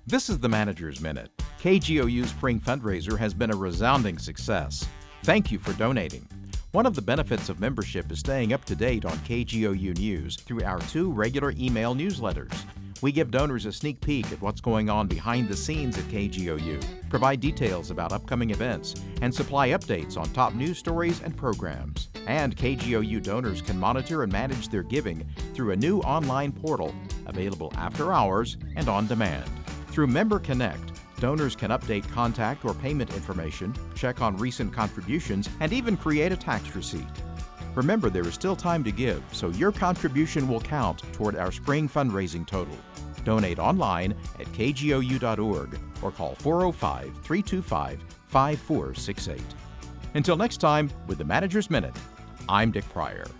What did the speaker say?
This is the Manager's Minute. KGOU's spring fundraiser has been a resounding success. Thank you for donating. One of the benefits of membership is staying up to date on KGOU News through our 2 regular email newsletters. We give donors a sneak peek at what's going on behind the scenes at KGOU, provide details about upcoming events, and supply updates on top news stories and programs. And KGOU donors can monitor and manage their giving through a new online portal, available after hours and on demand. Through Member Connect, donors can update contact or payment information, check on recent contributions, and even create a tax receipt. Remember, there is still time to give, so your contribution will count toward our spring fundraising total. Donate online at kgou.org or call 405-325-5468. Until next time, with the Manager's Minute, I'm Dick Pryor.